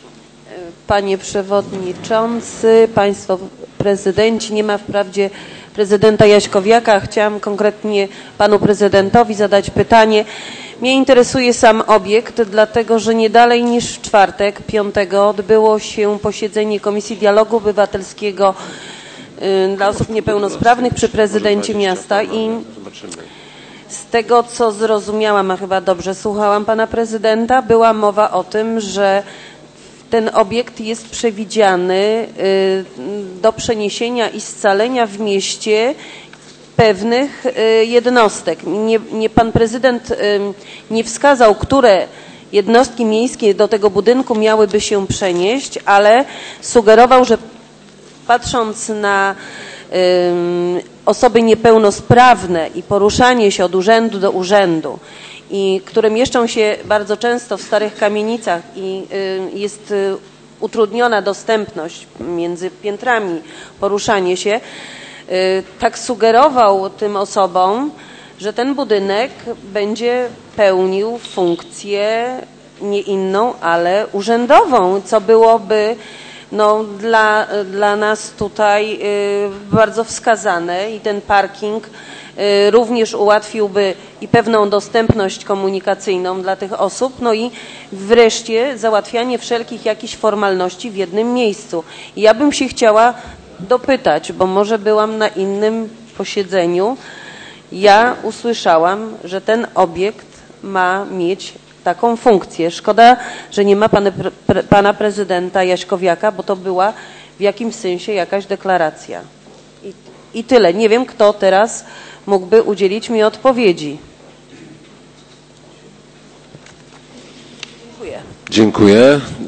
Panie Przewodniczący, Państwo Prezydenci, nie ma wprawdzie prezydenta Jaśkowiaka. Chciałam konkretnie Panu Prezydentowi zadać pytanie. Mnie interesuje sam obiekt, dlatego że nie dalej niż w czwartek, 5, odbyło się posiedzenie Komisji Dialogu Obywatelskiego dla osób niepełnosprawnych przy prezydencie miasta i z tego, co zrozumiałam, a chyba dobrze słuchałam Pana Prezydenta, była mowa o tym, że ten obiekt jest przewidziany do przeniesienia i scalenia w mieście pewnych jednostek. Pan prezydent nie wskazał, które jednostki miejskie do tego budynku miałyby się przenieść, ale sugerował, że patrząc na osoby niepełnosprawne i poruszanie się od urzędu do urzędu, i które mieszczą się bardzo często w starych kamienicach i jest utrudniona dostępność między piętrami, poruszanie się, tak sugerował tym osobom, że ten budynek będzie pełnił funkcję nie inną, ale urzędową, co byłoby no, dla nas tutaj bardzo wskazane i ten parking również ułatwiłby i pewną dostępność komunikacyjną dla tych osób, no i wreszcie załatwianie wszelkich jakichś formalności w jednym miejscu. I ja bym się chciała dopytać, bo może byłam na innym posiedzeniu, ja usłyszałam, że ten obiekt ma mieć taką funkcję. Szkoda, że nie ma pana prezydenta Jaśkowiaka, bo to była w jakimś sensie jakaś deklaracja. I tyle. Nie wiem, kto teraz mógłby udzielić mi odpowiedzi. Dziękuję. Dziękuję.